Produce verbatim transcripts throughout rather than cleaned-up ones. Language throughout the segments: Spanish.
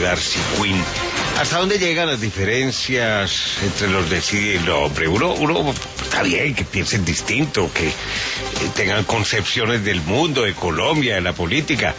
Darcy Quinn. ¿Hasta dónde llegan las diferencias entre los de sí y el hombre? Uno, uno está bien que piensen distinto, que eh, tengan concepciones del mundo, de Colombia, de la política,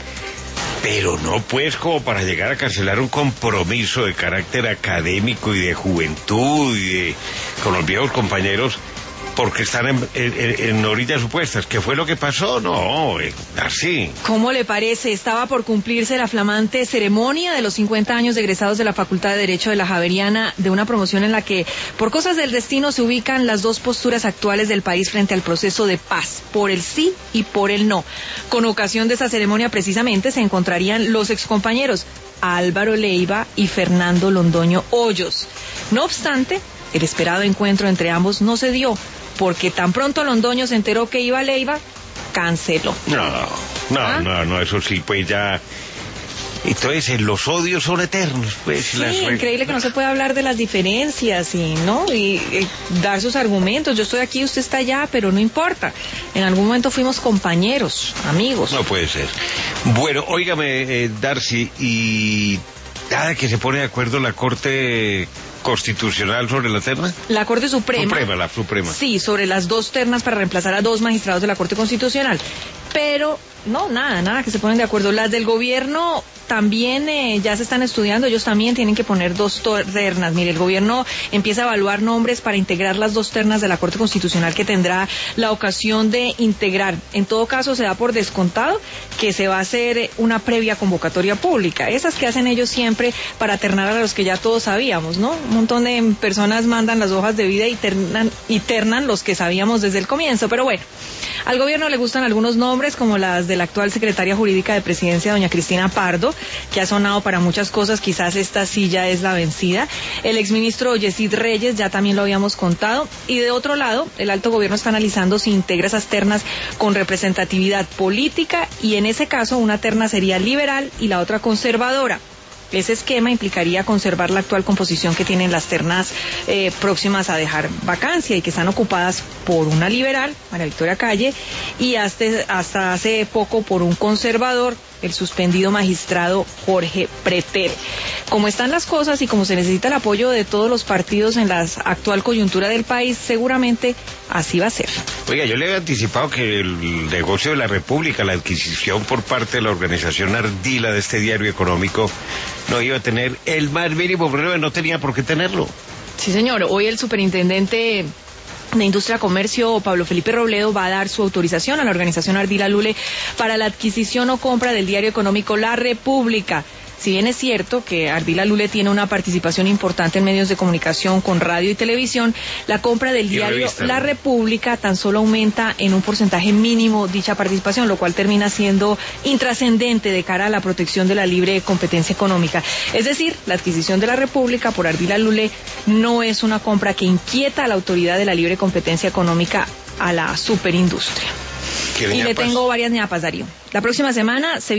pero no pues como para llegar a cancelar un compromiso de carácter académico y de juventud y de, con los viejos compañeros, porque están en, en, en orillas opuestas. ¿Qué fue lo que pasó? No, eh, así. ¿Cómo le parece? Estaba por cumplirse la flamante ceremonia de los cincuenta años de egresados de la Facultad de Derecho de la Javeriana, de una promoción en la que, por cosas del destino, se ubican las dos posturas actuales del país frente al proceso de paz, por el sí y por el no. Con ocasión de esa ceremonia, precisamente, se encontrarían los excompañeros Álvaro Leiva y Fernando Londoño Hoyos. No obstante, el esperado encuentro entre ambos no se dio, porque tan pronto Londoño se enteró que iba Leiva, canceló. No, no, ¿Ah? no, no, eso sí, pues ya... Entonces, los odios son eternos, pues. Sí, las... increíble que no se puede hablar de las diferencias y, ¿no? Y, y dar sus argumentos. Yo estoy aquí, usted está allá, pero no importa. En algún momento fuimos compañeros, amigos. No puede ser. Bueno, óigame, eh, Darcy, y nada que se pone de acuerdo la Corte Constitucional sobre la terna. La Corte Suprema. Suprema, la Suprema. Sí, sobre las dos ternas para reemplazar a dos magistrados de la Corte Constitucional. Pero, no, nada, nada que se ponen de acuerdo. Las del gobierno también eh, ya se están estudiando, ellos también tienen que poner dos ternas. Mire, el gobierno empieza a evaluar nombres para integrar las dos ternas de la Corte Constitucional que tendrá la ocasión de integrar. En todo caso, se da por descontado que se va a hacer una previa convocatoria pública, esas que hacen ellos siempre para ternar a los que ya todos sabíamos, ¿no? Un montón de personas mandan las hojas de vida y ternan, y ternan los que sabíamos desde el comienzo, pero bueno. Al gobierno le gustan algunos nombres, como las de la actual secretaria jurídica de Presidencia, doña Cristina Pardo, que ha sonado para muchas cosas, quizás esta sí ya es la vencida. El exministro Yesid Reyes, ya también lo habíamos contado. Y de otro lado, el alto gobierno está analizando si integra esas ternas con representatividad política, y en ese caso una terna sería liberal y la otra conservadora. Ese esquema implicaría conservar la actual composición que tienen las ternas eh, próximas a dejar vacancia y que están ocupadas por una liberal, María Victoria Calle, y hasta, hasta hace poco por un conservador, el suspendido magistrado Jorge Pretel. Como están las cosas y como se necesita el apoyo de todos los partidos en la actual coyuntura del país, seguramente así va a ser. Oiga, yo le había anticipado que el negocio de la República, la adquisición por parte de la organización Ardila de este diario económico, no iba a tener el más mínimo problema, no tenía por qué tenerlo. Sí, señor. Hoy el superintendente de Industria Comercio, Pablo Felipe Robledo, va a dar su autorización a la organización Ardila Lule para la adquisición o compra del diario económico La República. Si bien es cierto que Ardila Lule tiene una participación importante en medios de comunicación con radio y televisión, la compra del diario revista, La República tan solo aumenta en un porcentaje mínimo dicha participación, lo cual termina siendo intrascendente de cara a la protección de la libre competencia económica. Es decir, la adquisición de La República por Ardila Lule no es una compra que inquieta a la autoridad de la libre competencia económica, a la superindustria. Y le tengo varias ñapas, Darío. La próxima semana se